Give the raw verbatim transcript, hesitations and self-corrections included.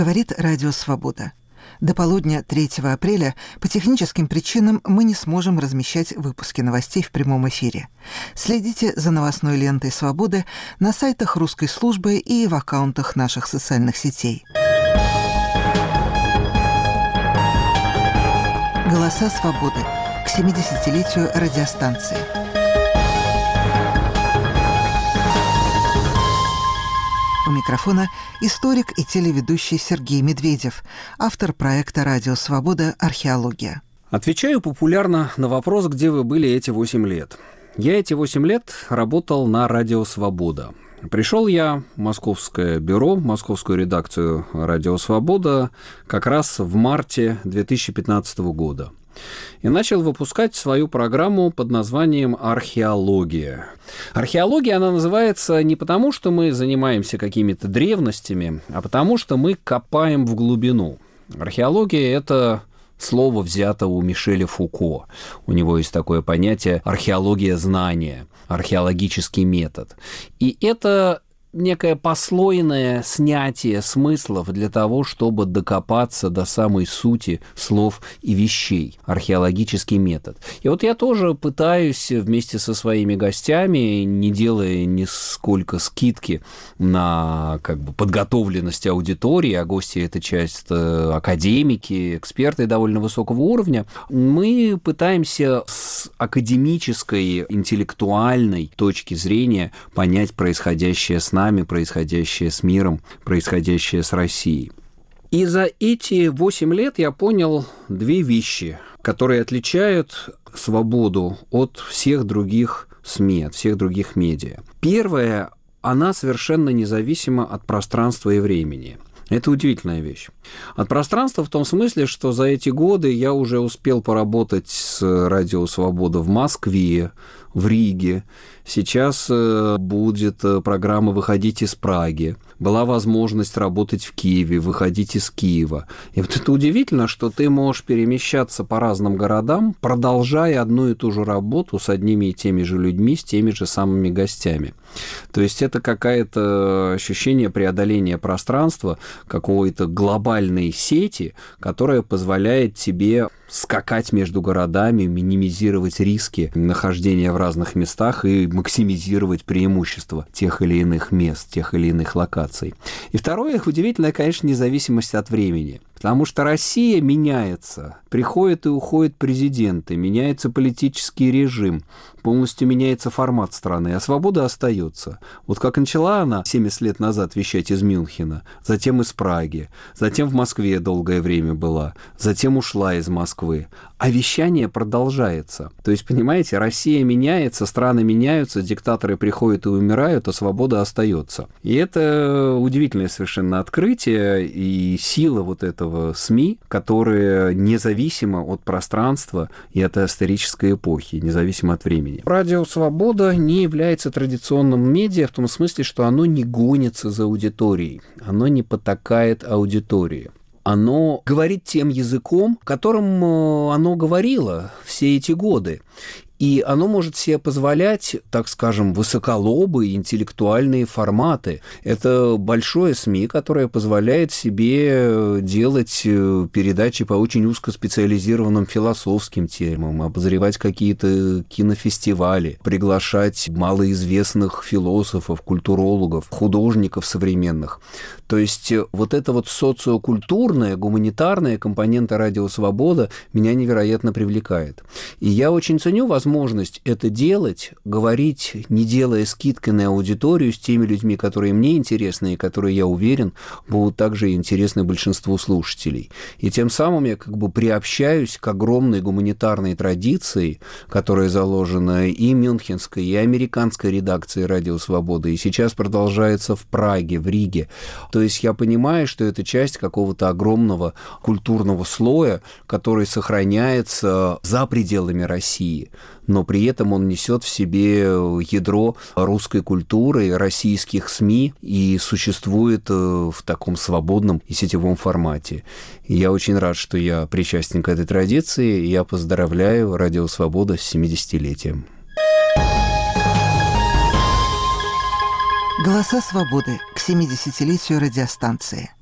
Говорит Радио Свобода. До полудня третьего апреля по техническим причинам мы не сможем размещать выпуски новостей в прямом эфире. Следите за новостной лентой «Свободы» на сайтах русской службы и в аккаунтах наших социальных сетей. «Голоса свободы» к семидесятилетию радиостанции. У микрофона историк и телеведущий Сергей Медведев, автор проекта «Радио Свобода. Археология». Отвечаю популярно на вопрос, где вы были эти восемь лет. Я эти восемь лет работал на «Радио Свобода». Пришел я в московское бюро, в московскую редакцию «Радио Свобода» как раз в марте две тысячи пятнадцатого года. И начал выпускать свою программу под названием «Археология». Археология, она называется не потому, что мы занимаемся какими-то древностями, а потому, что мы копаем в глубину. Археология – это слово взято у Мишеля Фуко. У него есть такое понятие «археология знания», археологический метод. И это некое послойное снятие смыслов для того, чтобы докопаться до самой сути слов и вещей. Археологический метод. И вот я тоже пытаюсь вместе со своими гостями, не делая нисколько скидки на как бы подготовленность аудитории, а гости — это часть академики, эксперты довольно высокого уровня, мы пытаемся с академической, интеллектуальной точки зрения понять происходящее с нами, происходящее с миром, происходящее с Россией. И за эти восемь лет я понял две вещи, которые отличают свободу от всех других СМИ, от всех других медиа. Первое, она совершенно независима от пространства и времени. Это удивительная вещь. От пространства в том смысле, что за эти годы я уже успел поработать с «Радио Свобода» в Москве, в Риге. Сейчас будет программа «Выходить из Праги». Была возможность работать в Киеве, выходить из Киева. И вот это удивительно, что ты можешь перемещаться по разным городам, продолжая одну и ту же работу с одними и теми же людьми, с теми же самыми гостями. То есть это какое-то ощущение преодоления пространства, какой-то глобальной сети, которая позволяет тебе скакать между городами, минимизировать риски нахождения в разных местах и максимизировать преимущества тех или иных мест, тех или иных локаций. И второе, удивительная, конечно, независимость от времени. Потому что Россия меняется, приходят и уходят президенты, меняется политический режим, полностью меняется формат страны, а свобода остается. Вот как начала она семьдесят лет назад вещать из Мюнхена, затем из Праги, затем в Москве долгое время была, затем ушла из Москвы, а вещание продолжается. То есть, понимаете, Россия меняется, страны меняются, диктаторы приходят и умирают, а свобода остается. И это удивительное совершенно открытие и сила вот этого СМИ, которые независимо от пространства и от исторической эпохи, независимо от времени. Радио «Свобода» не является традиционным медиа в том смысле, что оно не гонится за аудиторией, оно не потакает аудитории. Оно говорит тем языком, которым оно говорило все эти годы. И оно может себе позволять, так скажем, высоколобые интеллектуальные форматы. Это большое СМИ, которое позволяет себе делать передачи по очень узкоспециализированным философским темам, обозревать какие-то кинофестивали, приглашать малоизвестных философов, культурологов, художников современных. То есть вот эта вот социокультурная, гуманитарная компонента «Радио Свобода» меня невероятно привлекает. И я очень ценю возможность возможность это делать, говорить, не делая скидки на аудиторию, с теми людьми, которые мне интересны и которые, я уверен, будут также интересны большинству слушателей. И тем самым я как бы приобщаюсь к огромной гуманитарной традиции, которая заложена и мюнхенской, и американской редакцией «Радио Свобода», и сейчас продолжается в Праге, в Риге. То есть я понимаю, что это часть какого-то огромного культурного слоя, который сохраняется за пределами России, но при этом он несет в себе ядро русской культуры, российских СМИ и существует в таком свободном и сетевом формате. И я очень рад, что я причастен к этой традиции, и я поздравляю «Радио Свобода» с семидесятилетием. «Голоса свободы» к семидесятилетию радиостанции.